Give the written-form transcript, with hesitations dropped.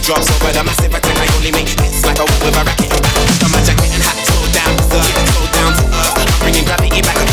drops over the massive attack. I only make hits like a whip with a racket. Got my jacket and hat, slow down, slow down. I'm bringing gravity back.